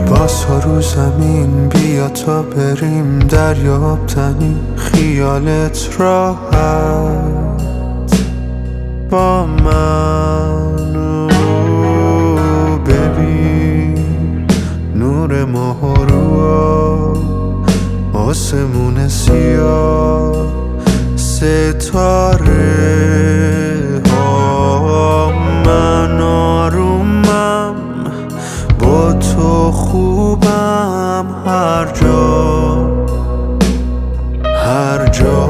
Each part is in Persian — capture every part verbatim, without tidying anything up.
لباس ها رو زمین، بیا تا بریم دریاب تنی، خیالت راحت با منو ببین. نور ماه رو آسمون سیاه، ستاره ها، من آرومم با تو، خوبم هر جا هر جا.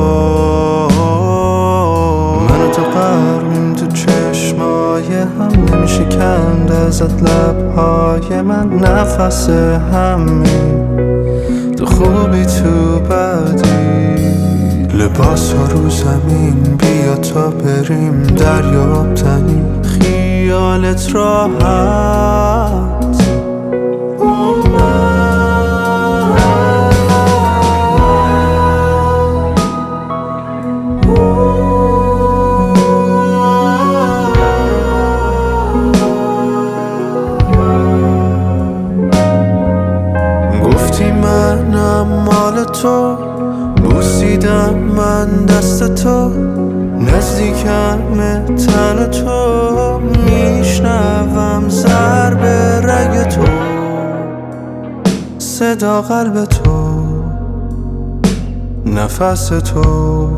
من و تو غرقیم تو چشمای هم، نمیشه کند ازت لبهای من، نفس همین تو خوبی تو بدی. لباس ها رو زمین، بیا تا بریم دریاب تنی، خیالت راحت با من. گفتی منم مال تو، بوسیدم من دست تو، نزدیکم تن تو، میشنوم ضرب رگ تو، صدا قلب تو، نفس تو.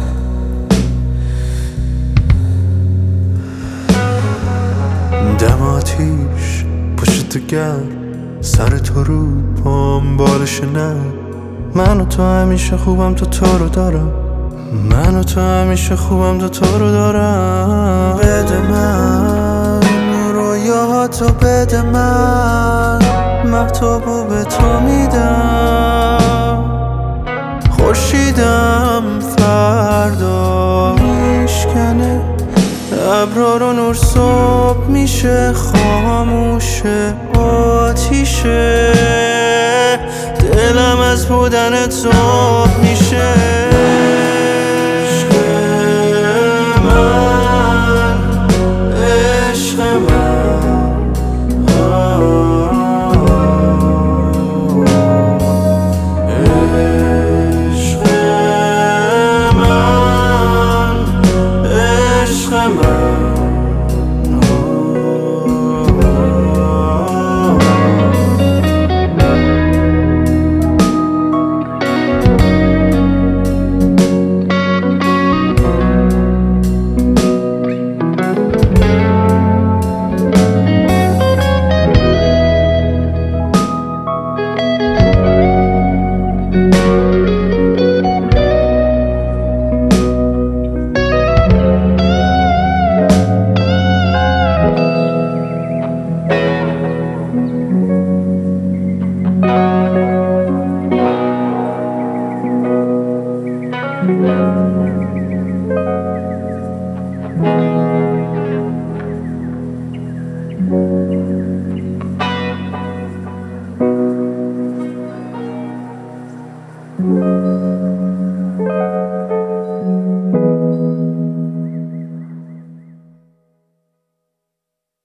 دم آتیش پشت تو گرم، سر تو رو پام بالش نه. من و تو همیشه خوبم تو تو رو دارم، من و تو همیشه خوبم تو تو رو دارم. بده من رویاهاتو، بده من مهتابو به تو میدم. خورشیدم فردا میشکنه ابرا رو، نور صبح میشه خاموشه آتیشه، دلم از بودن تو میشه. عشق من، عشق من، عشق من، عشق من. Thank you.